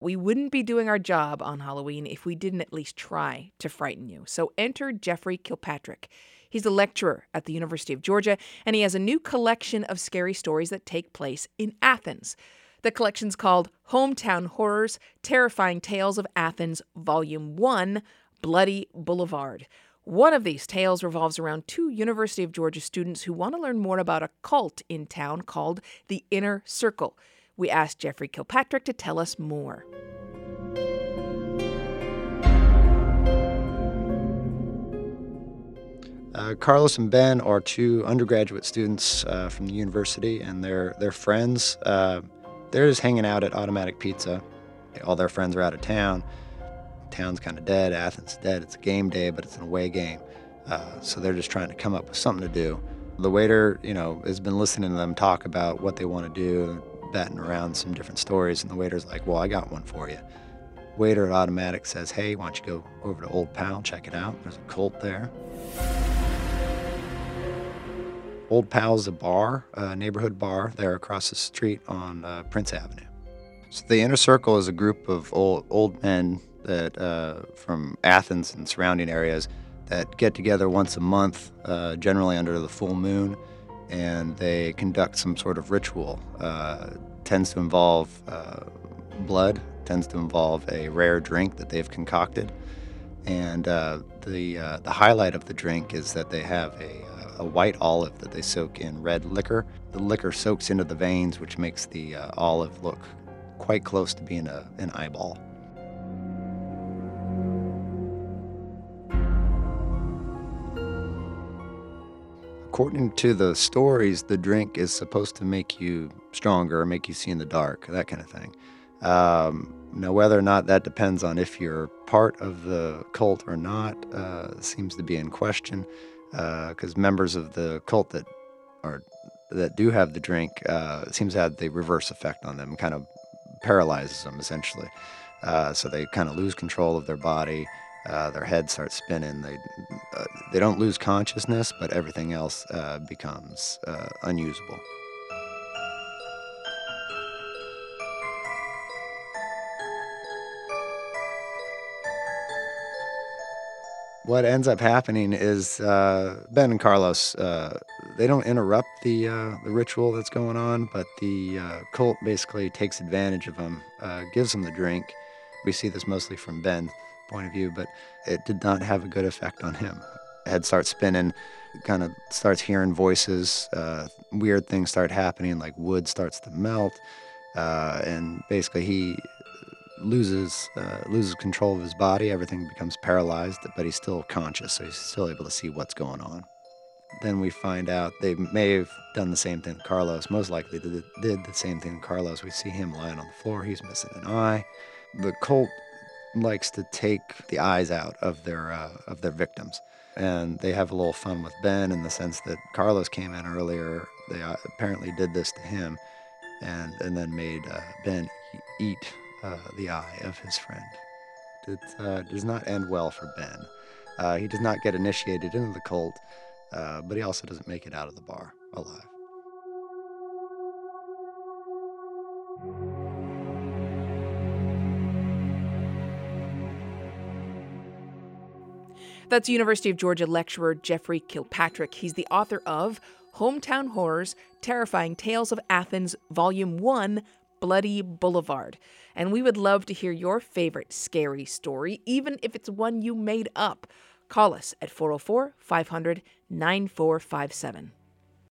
we wouldn't be doing our job on Halloween if we didn't at least try to frighten you. So enter Jeffrey Kilpatrick. He's a lecturer at the University of Georgia, and he has a new collection of scary stories that take place in Athens. The collection's called Hometown Horrors, Terrifying Tales of Athens, Volume 1, Bloody Boulevard. One of these tales revolves around two University of Georgia students who want to learn more about a cult in town called the Inner Circle. We asked Jeffrey Kilpatrick to tell us more. Carlos and Ben are two undergraduate students from the university, and they're friends. They're just hanging out at Automatic Pizza. All their friends are out of town. Town's kind of dead. Athens is dead. It's a game day, but it's an away game. So they're just trying to come up with something to do. The waiter, has been listening to them talk about what they want to do, batting around some different stories, and the waiter's like, well, I got one for you. Waiter at Automatic says, hey, why don't you go over to Old Pal, check it out. There's a cult there. Old Pal's a bar, a neighborhood bar there across the street on Prince Avenue. So the Inner Circle is a group of old men that from Athens and surrounding areas that get together once a month, generally under the full moon, and they conduct some sort of ritual. Tends to involve blood, tends to involve a rare drink that they've concocted, and the highlight of the drink is that they have a white olive that they soak in red liquor. The liquor soaks into the veins, which makes the olive look quite close to being an eyeball. According to the stories, the drink is supposed to make you stronger, make you see in the dark, that kind of thing. Now, whether or not that depends on if you're part of the cult or not seems to be in question, because members of the cult that do have the drink seems to have the reverse effect on them, kind of paralyzes them essentially. So they kind of lose control of their body. Their head starts spinning. They don't lose consciousness, but everything else becomes unusable. What ends up happening is Ben and Carlos, they don't interrupt the ritual that's going on, but the cult basically takes advantage of them, gives them the drink. We see this mostly from Ben's point of view, but it did not have a good effect on him. Head starts spinning, kind of starts hearing voices, weird things start happening, like wood starts to melt, and basically he loses control of his body. Everything becomes paralyzed, but he's still conscious, so he's still able to see what's going on. Then we find out they may have done the same thing to Carlos. Most likely they did the same thing to Carlos. We see him lying on the floor. He's missing an eye. The cult likes to take the eyes out of their victims, and they have a little fun with Ben in the sense that Carlos came in earlier. They apparently did this to him, and then made Ben eat the eye of his friend. It does not end well for Ben. He does not get initiated into the cult, but he also doesn't make it out of the bar alive. That's University of Georgia lecturer Jeffrey Kilpatrick. He's the author of Hometown Horrors, Terrifying Tales of Athens, Volume 1, Bloody Boulevard. And we would love to hear your favorite scary story, even if it's one you made up. Call us at 404-500-9457.